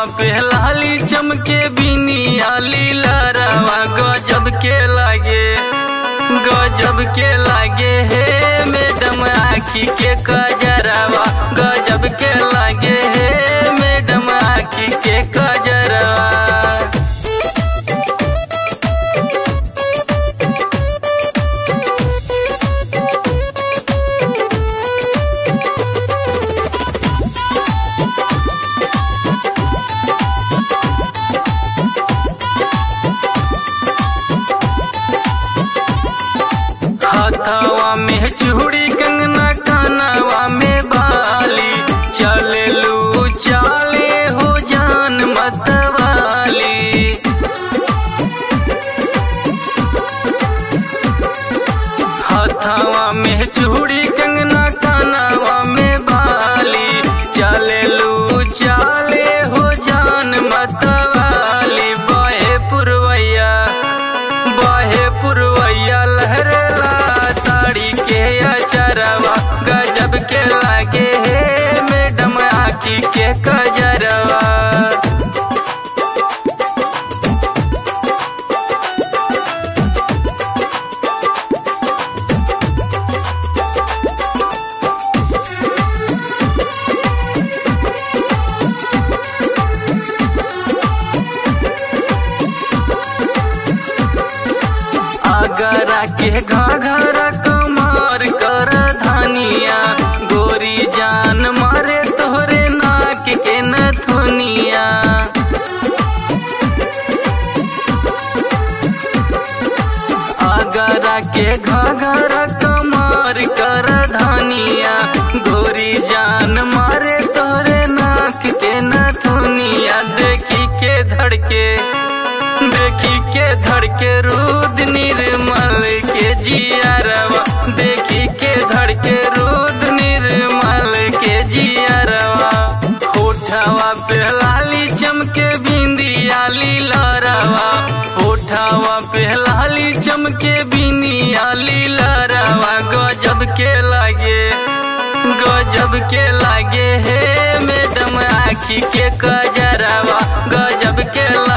पे लाली चमके बिनिया लीलरवा गजब के लागे हे मैडम आखी के कजरवा गजब के लागे हे मैडम आखी के कजरवा। हाथवा में चूड़ी कंगना कानवा में बाली चले लू चाले हो जान मतवाली। हाथवा में चूड़ी कंगना कानवा में बाली चले लू चाले हो जान मतवाली। बहे पुरवैया लहरेला साड़ी के अचरवा गजब के लागे हे मैडम आखी के कजरवा। आगरा के घाघरा कमर कर धानिया गोरी जान मारे तोहरे नाक के नथुनिया। आगरा के घाघरा कमर कर धानिया गोरी जान मारे तोहरे नाक के नथुनिया। देखी के धड़के रूद निर्मल के जियरवा देखी के धड़के रूद निर्मल के जियरवा। होठवा पे लाली चमके बिंदिया लीलरवा होठवा पे लाली चमके बिंदिया लीलरवा गजब के लागे हे मैडम आखी के कजरवा गजब के